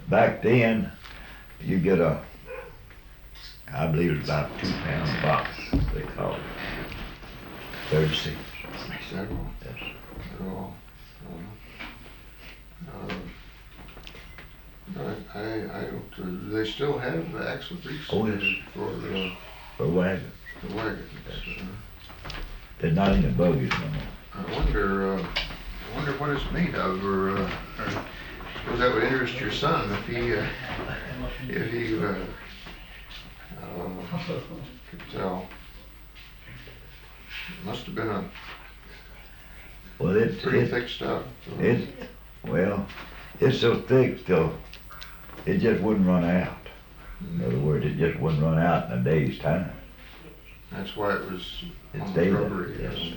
back then, you get I believe it was about a 2 pound box, they called it. 36. Is that all? Yes. At all? I don't, do they still have the axle grease? Oh, yes. For For wagons. the wagons? They're not in the buggies no more. I wonder what it's made of, or suppose that would interest your son if he could tell. It must have been a Well, pretty thick stuff. Well, it's so thick till it just wouldn't run out. In other words, it just wouldn't run out in a day's time. That's why it was It's on the daily, rubbery. yes.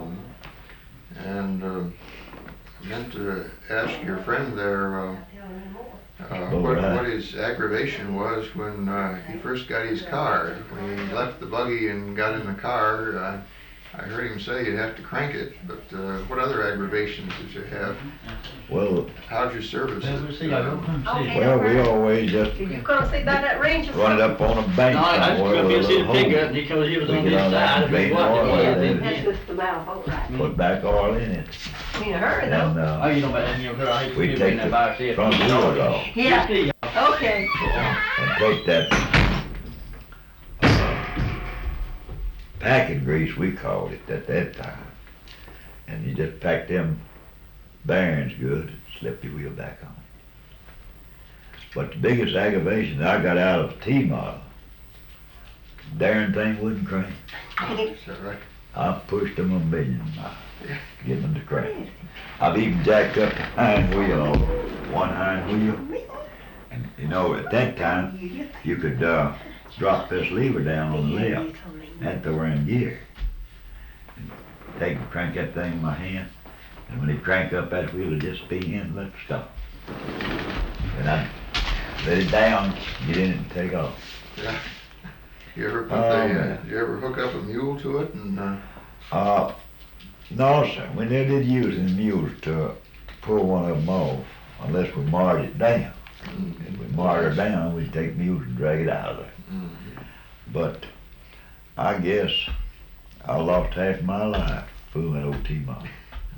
And I meant to ask your friend there Right. what his aggravation was when he first got his car. When he left the buggy and got in the car, I heard him say you'd have to crank it, but what other aggravations did you have? Well, How'd you service it? Okay. well, we always just You gonna see that at range or run it something? up on a bank No, I was somewhere gonna with a be see little the pickup hole. because he was We on get this on that side. and drain What oil it out was, of didn't it. That's he? just the valve, right. Put back oil in it. In a hurry And though. Oh, you know about that, you know, I hate to we be take in that the by itself. front wheels off Yeah, okay. and take that packing grease, we called it at that time. And you just pack them bearings good and slip your wheel back on. But the biggest aggravation I got out of a T-model, darn thing wouldn't crank. Is that right? I pushed them a million miles, getting them to crank. I've even jacked up the hind wheel on one hind wheel. And you know, at that time, you could drop this lever down on the left. That they were in gear. And take and crank that thing in my hand. And when it crank up that wheel, it'd just be in and let it stop. And I'd let it down, get in it and take off. Yeah. You ever Man. you ever hook up a mule to it and No, sir. We never did use any mules to pull one of them off unless we marred it down. If we marred her down, we'd take mules and drag it out of there. But I guess I lost half my life fooling that old T-model.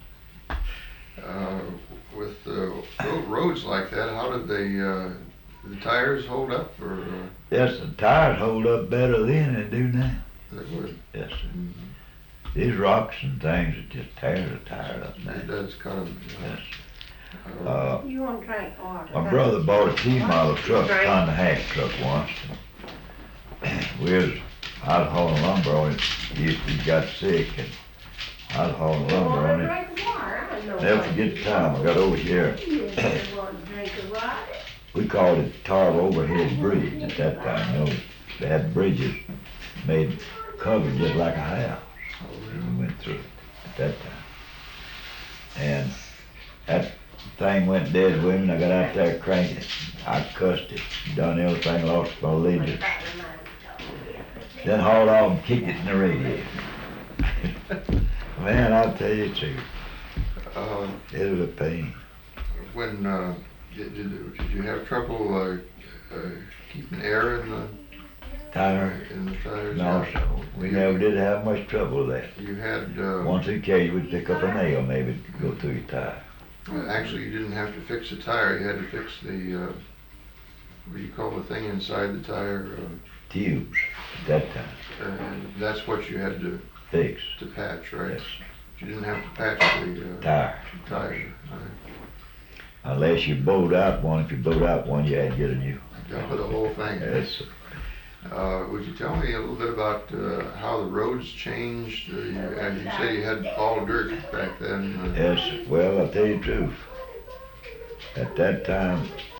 with roads like that, how did the tires hold up, or Yes, the tires hold up better then than they do now. they would? Yes, sir. These rocks and things would just tear the tire up now. It does cut them. Yes. You wanna drink water? My brother bought a T-model truck, ton and a half truck once. I was hauling lumber on it. He got sick and I was hauling You lumber wanna on it. drink water? I know. Never forget the time I got over here. You just wanna drink a water? We called it tar overhead bridge at that time. You know, they had bridges made covered just like a house. We went through it at that time. And that thing went dead with me and I got out there cranking. I cussed it, done everything, lost my allegiance. Then hauled off and kicked it in the radiator. Man, I'll tell you the truth, it was a pain. When did you have trouble keeping air in the Tire, tires? no, Yeah. so we never did have much trouble with that. You had Once in a case, you would pick up a nail maybe to go through your tire. actually you didn't have to fix the tire. You had to fix the what do you call the thing inside the tire? Tubes at that time, That's what you had fix, to patch, right? yes, You didn't have to patch the tire. tire. Unless you bowed out one, if you bowed out one, you had to get a new. Got the whole thing. Yes, Would you tell me a little bit about how the roads changed? As you say, you had all dirt back then. yes, well, I'll tell you the truth. At that time,